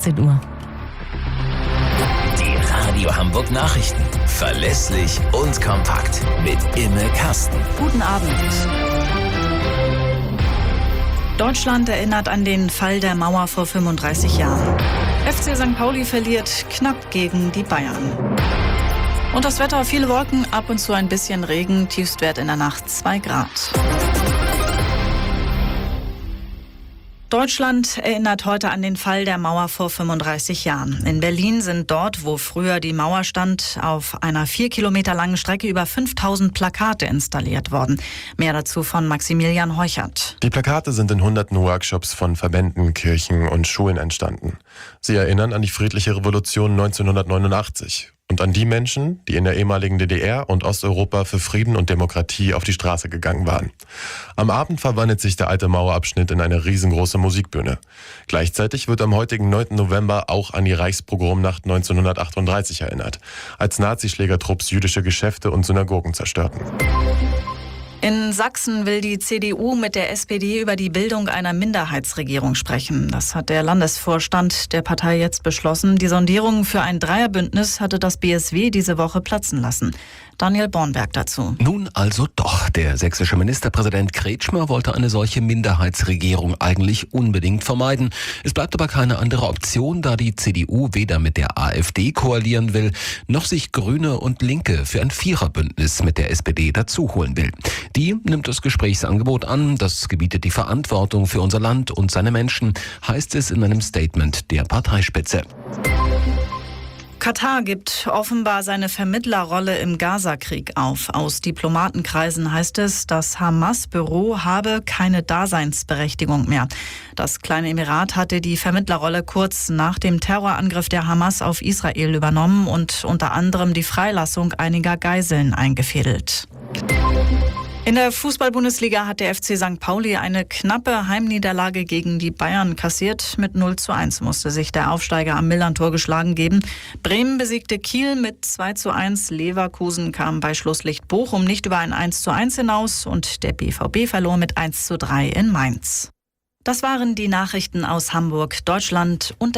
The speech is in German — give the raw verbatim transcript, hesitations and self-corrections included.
sechzehn Uhr. Die Radio Hamburg Nachrichten. Verlässlich und kompakt. Mit Imme Kasten. Guten Abend. Deutschland erinnert an den Fall der Mauer vor fünfunddreißig Jahren. F C Sankt Pauli verliert knapp gegen die Bayern. Und das Wetter, viele Wolken, ab und zu ein bisschen Regen, Tiefstwert in der Nacht zwei Grad. Deutschland erinnert heute an den Fall der Mauer vor fünfunddreißig Jahren. In Berlin sind dort, wo früher die Mauer stand, auf einer vier Kilometer langen Strecke über fünftausend Plakate installiert worden. Mehr dazu von Maximilian Heuchert. Die Plakate sind in hunderten Workshops von Verbänden, Kirchen und Schulen entstanden. Sie erinnern an die friedliche Revolution neunzehnhundertneunundachtzig. Und an die Menschen, die in der ehemaligen D D R und Osteuropa für Frieden und Demokratie auf die Straße gegangen waren. Am Abend verwandelt sich der alte Mauerabschnitt in eine riesengroße Musikbühne. Gleichzeitig wird am heutigen neunten November auch an die Reichspogromnacht neunzehnhundertachtunddreißig erinnert, als Nazischlägertrupps jüdische Geschäfte und Synagogen zerstörten. In Sachsen will die C D U mit der S P D über die Bildung einer Minderheitsregierung sprechen. Das hat der Landesvorstand der Partei jetzt beschlossen. Die Sondierung für ein Dreierbündnis hatte das B S W diese Woche platzen lassen. Daniel Bornberg dazu. Nun also doch. Der sächsische Ministerpräsident Kretschmer wollte eine solche Minderheitsregierung eigentlich unbedingt vermeiden. Es bleibt aber keine andere Option, da die C D U weder mit der AfD koalieren will, noch sich Grüne und Linke für ein Viererbündnis mit der S P D dazuholen will. Die nimmt das Gesprächsangebot an, das gebietet die Verantwortung für unser Land und seine Menschen, heißt es in einem Statement der Parteispitze. Katar gibt offenbar seine Vermittlerrolle im Gaza-Krieg auf. Aus Diplomatenkreisen heißt es, das Hamas-Büro habe keine Daseinsberechtigung mehr. Das kleine Emirat hatte die Vermittlerrolle kurz nach dem Terrorangriff der Hamas auf Israel übernommen und unter anderem die Freilassung einiger Geiseln eingefädelt. In der Fußball-Bundesliga hat der F C Sankt Pauli eine knappe Heimniederlage gegen die Bayern kassiert. Mit null zu eins musste sich der Aufsteiger am Millerntor geschlagen geben. Bremen besiegte Kiel mit zwei zu eins. Leverkusen kam bei Schlusslicht Bochum nicht über ein eins zu eins hinaus. Und der B V B verlor mit eins zu drei in Mainz. Das waren die Nachrichten aus Hamburg, Deutschland und